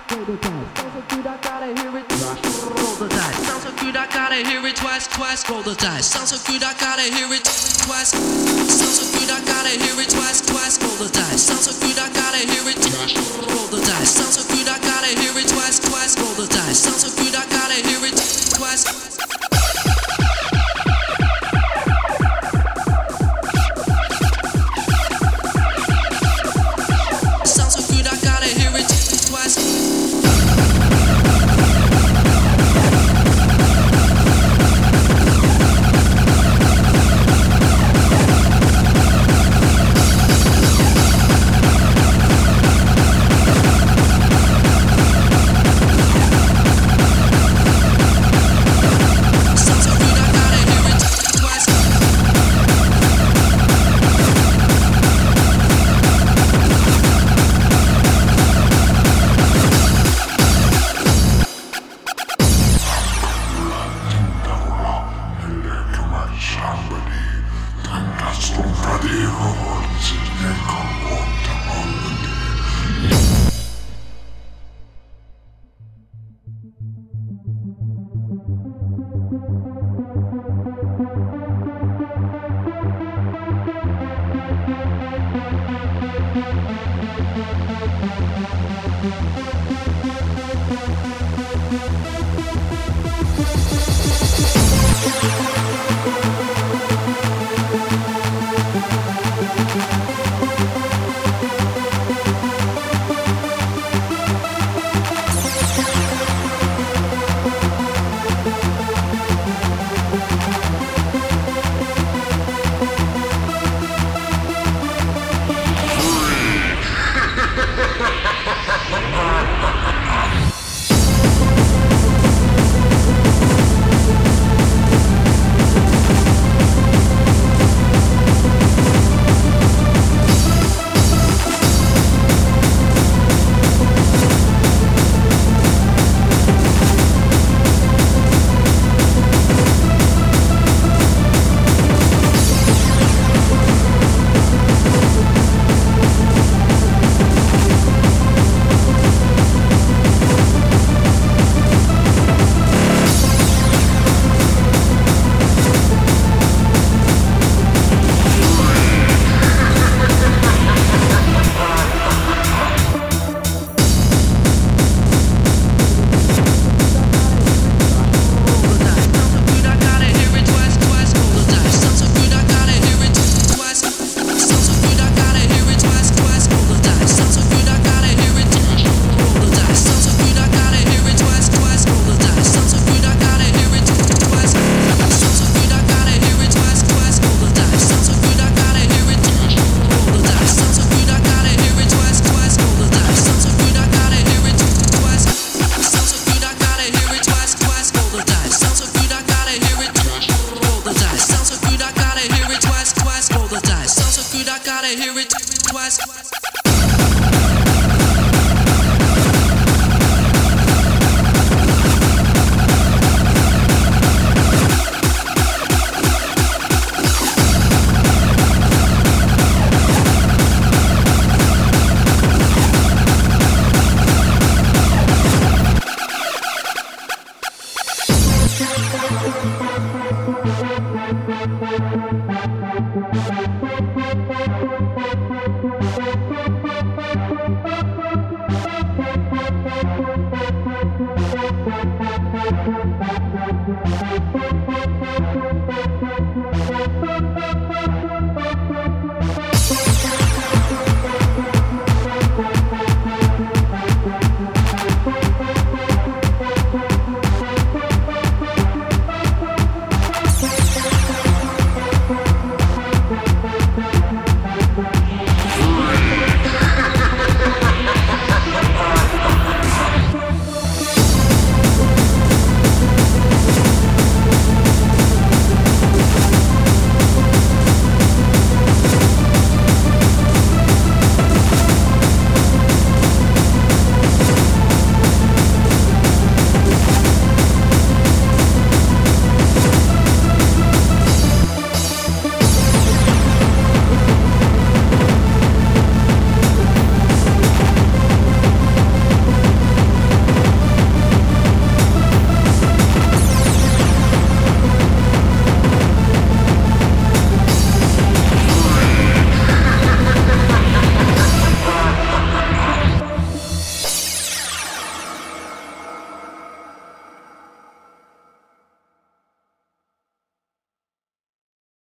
Roll the dice. Sounds so good, I gotta hear it. Roll the dice. Sounds so good, I gotta hear it twice, twice. Roll the dice. Sounds so good, I gotta hear it twice. Sounds so good, I gotta hear it twice, twice. Roll the dice. Sounds so good, I gotta hear it. Roll the dice. Sounds so good, I gotta hear it twice, twice. Roll the dice. Sounds so good, I gotta hear it twice. Sounds so good, I gotta hear it twice.